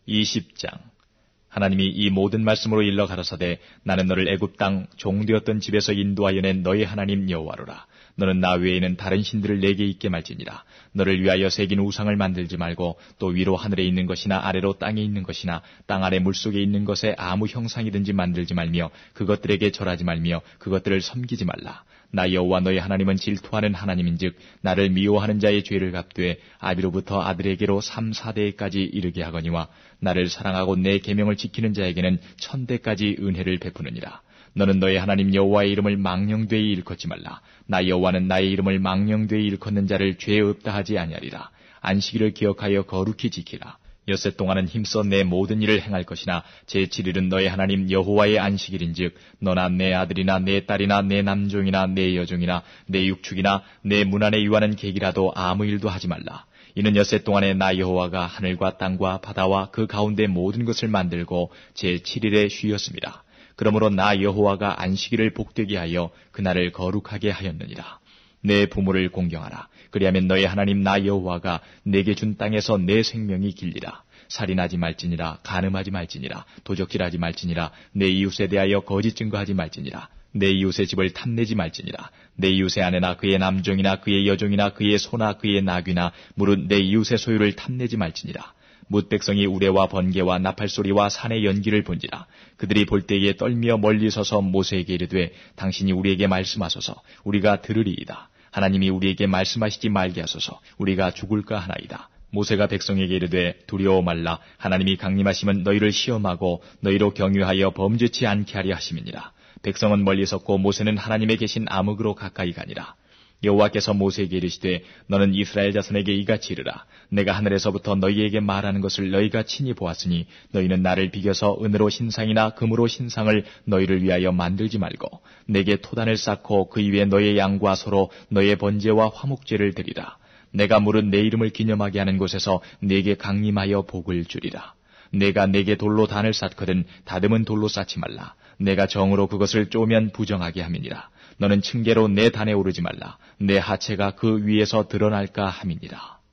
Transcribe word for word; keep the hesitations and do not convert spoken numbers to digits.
이십 장. 하나님이 이 모든 말씀으로 일러 가라사대 나는 너를 애굽 땅 종되었던 집에서 인도하여 낸 너희 하나님 여호와로라. 너는 나 외에는 다른 신들을 내게 있게 말지니라. 너를 위하여 새긴 우상을 만들지 말고 또 위로 하늘에 있는 것이나 아래로 땅에 있는 것이나 땅 아래 물속에 있는 것에 아무 형상이든지 만들지 말며 그것들에게 절하지 말며 그것들을 섬기지 말라. 나 여호와 너희 하나님은 질투하는 하나님인즉 나를 미워하는 자의 죄를 갚되 아비로부터 아들에게로 삼, 사대까지 이르게 하거니와 나를 사랑하고 내 계명을 지키는 자에게는 천대까지 은혜를 베푸느니라. 너는 너의 하나님 여호와의 이름을 망령되이 일컫지 말라. 나 여호와는 나의 이름을 망령되이 일컫는 자를 죄 없다 하지 아니하리라. 안식일을 기억하여 거룩히 지키라. 엿새 동안은 힘써 내 모든 일을 행할 것이나 제칠 일은 너의 하나님 여호와의 안식일인즉 너나 내 아들이나 내 딸이나 내 남종이나 내 여종이나 내 육축이나 내 문 안에 유하는 객이라도 아무 일도 하지 말라. 이는 엿새 동안에 나 여호와가 하늘과 땅과 바다와 그 가운데 모든 것을 만들고 제칠 일에 쉬었습니다. 그러므로 나 여호와가 안식일을 복되게 하여 그날을 거룩하게 하였느니라. 내 부모를 공경하라. 그리하면 너의 하나님 나 여호와가 내게 준 땅에서 내 생명이 길리라. 살인하지 말지니라. 간음하지 말지니라. 도적질하지 말지니라. 내 이웃에 대하여 거짓 증거하지 말지니라. 내 이웃의 집을 탐내지 말지니라. 내 이웃의 아내나 그의 남종이나 그의 여종이나 그의 소나 그의 나귀나 무릇 내 이웃의 소유를 탐내지 말지니라. 뭇 백성이 우레와 번개와 나팔소리와 산의 연기를 본지라. 그들이 볼 때에 떨며 멀리 서서 모세에게 이르되 당신이 우리에게 말씀하소서. 우리가 들으리이다. 하나님이 우리에게 말씀하시지 말게 하소서. 우리가 죽을까 하나이다. 모세가 백성에게 이르되 두려워 말라. 하나님이 강림하시면 너희를 시험하고 너희로 경유하여 범죄치 않게 하려 하심이니라. 백성은 멀리 섰고 모세는 하나님의 계신 암흑으로 가까이 가니라. 여호와께서 모세에게 이르시되 너는 이스라엘 자손에게 이같이 이르라. 내가 하늘에서부터 너희에게 말하는 것을 너희가 친히 보았으니 너희는 나를 비겨서 은으로 신상이나 금으로 신상을 너희를 위하여 만들지 말고 내게 토단을 쌓고 그 위에 너의 양과 소로 너의 번제와 화목제를 드리라. 내가 물은 내 이름을 기념하게 하는 곳에서 내게 강림하여 복을 주리라. 내가 내게 돌로 단을 쌓거든 다듬은 돌로 쌓지 말라. 내가 정으로 그것을 쪼면 부정하게 함이니라. 너는 층계로 내 단에 오르지 말라. 내 하체가 그 위에서 드러날까 함이니라.